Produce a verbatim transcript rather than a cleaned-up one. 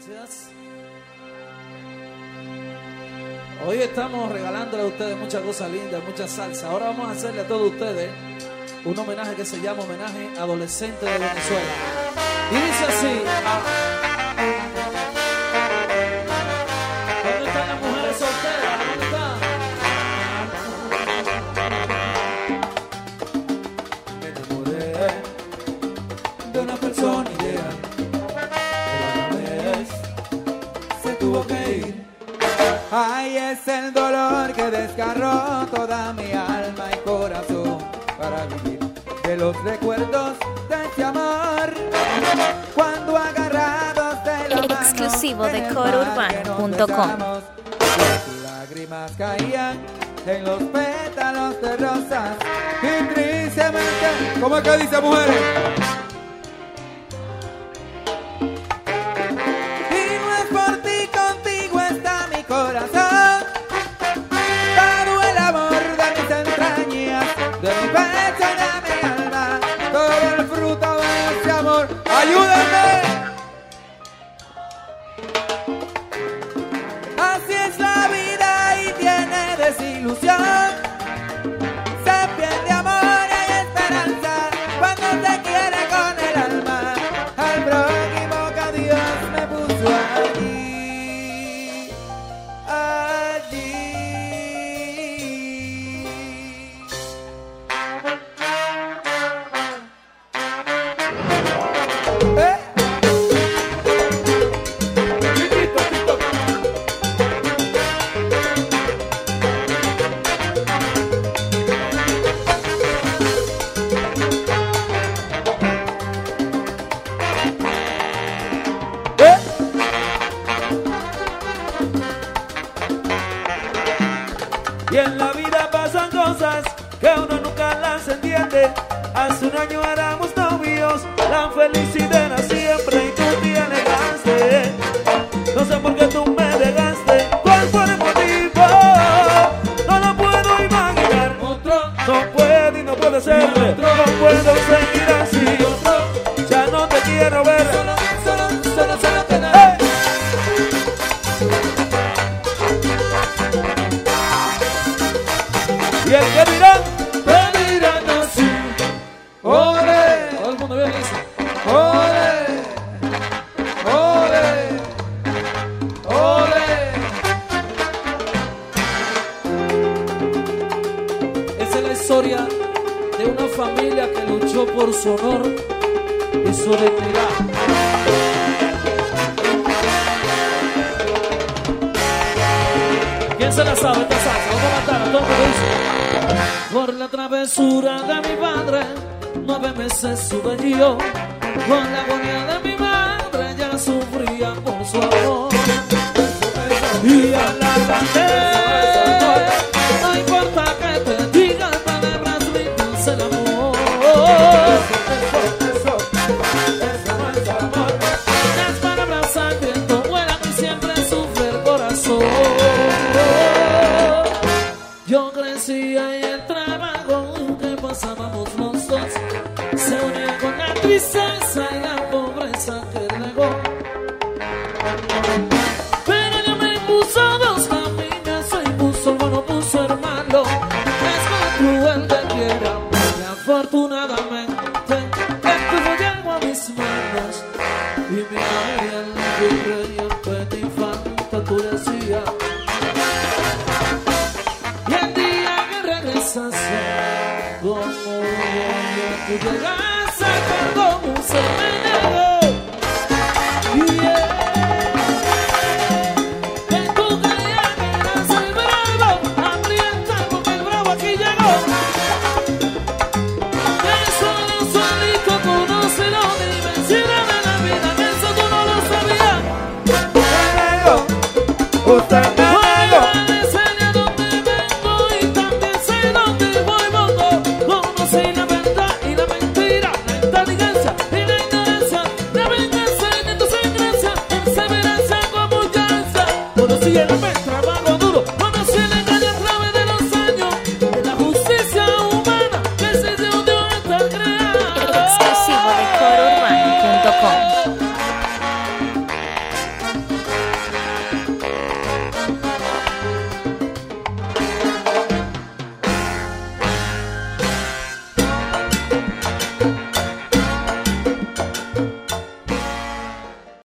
Gracias. Hoy estamos regalándole a ustedes muchas cosas lindas, mucha salsa. Ahora vamos a hacerle a todos ustedes un homenaje que se llama Homenaje Adolescente de Venezuela. Y dice así. ¿Dónde están las mujeres solteras? ¿Dónde están? Me enamoré de una persona ideal, pero a la vez se tuvo que ir. Ay, es el dolor que desgarró toda mi alma y corazón para vivir de los recuerdos de este amor. Cuando agarrados de la mano, exclusivo de coro urbano punto com, las lágrimas caían en los pétalos de rosas y tristemente, ¿cómo es que dice, mujeres? Corazón, todo el amor de mis entrañas, de mi pecho y de mi alma, todo el fruto de ese amor, ayúdenme. Así es la vida y tiene desilusión, se pierde amor y hay esperanza cuando se quiere con el alma, al prójimo que Dios me puso allí. Y en la vida pasan cosas que uno nunca las entiende. Hace un año éramos novios, la felicidad era siempre y tú te alejaste. No sé por qué tú me dejaste, cuál fue el motivo, no lo puedo imaginar. No puede y no puede ser, no puedo seguir así. Ya no te quiero ver, solo, solo, solo, solo te da. ¡Hey! Y el que dirá, te dirán así. ¡Ole! Todo el mundo bien dice. ¡Ole! ¡Ole! ¡Ole! Esa es la historia de una familia que luchó por su honor y su dignidad. ¿Quién se la sabe esta salsa? Vamos a matar a todo el mundo dice. Por la travesura de mi padre, nueve meses sube yo. Por la agonía de mi madre, ya sufría por su amor. Y a la grande, no importa que te diga palabras lindas, el amor. Eso, eso no es amor. Las palabras sangrientas vuelan y siempre sufre el corazón. Yo crecía y el trabajo que pasábamos los dos se unía con la tristeza y la pobreza que negó. Pero ella me puso dos caminos y puso el bueno, puso el malo. Es más cruel de quiera, y afortunadamente esto llegó a mis manos. Y mi Gabriel, mi rey, el petit infante, tú decías. Y el día que regresaste, como voy a tu llegar.